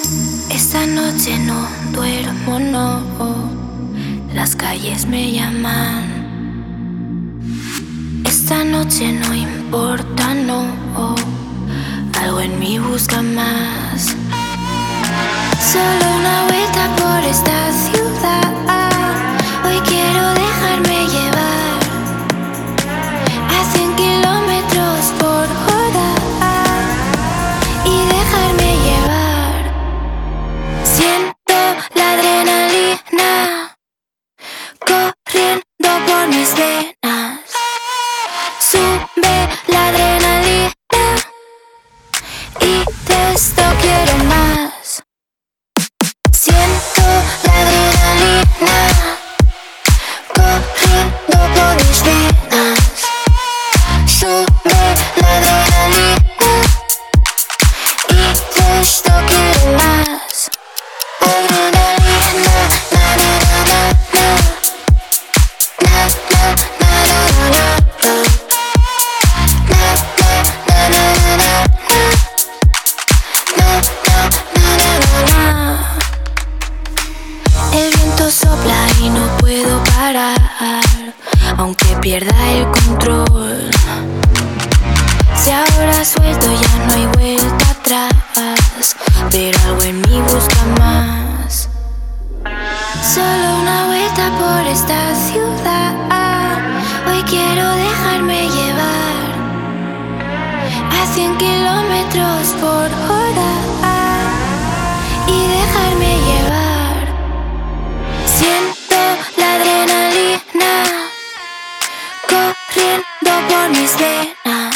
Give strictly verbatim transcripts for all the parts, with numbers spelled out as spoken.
Esta noche no duermo, no. Las calles me llaman. Esta noche no importa, no. Algo en mí busca más. Solo una vuelta por esta ciudad. Hoy quiero dejarme llevar a cien kilómetros por hora y dejarme llevar. Siento la adrenalina corriendo por mis venas. Sube la adrenalina y de esto quiero más. Siento la adrenalina corriendo por mis venas. Sube la adrenalina y de esto quiero más. Adrenalina, na na na na na, na na na na na na, na na na na na na, na na na na. El viento sopla y no puedo parar, aunque pierda el control. Si ahora suelto ya no hay vuelta atrás, pero algo en mí busca más. Solo una vuelta por esta ciudad. Hoy quiero dejarme llevar a cien kilómetros por hora y dejarme llevar. Siento la adrenalina corriendo por mis venas.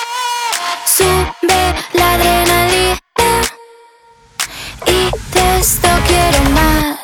Sube la adrenalina y de esto quiero más.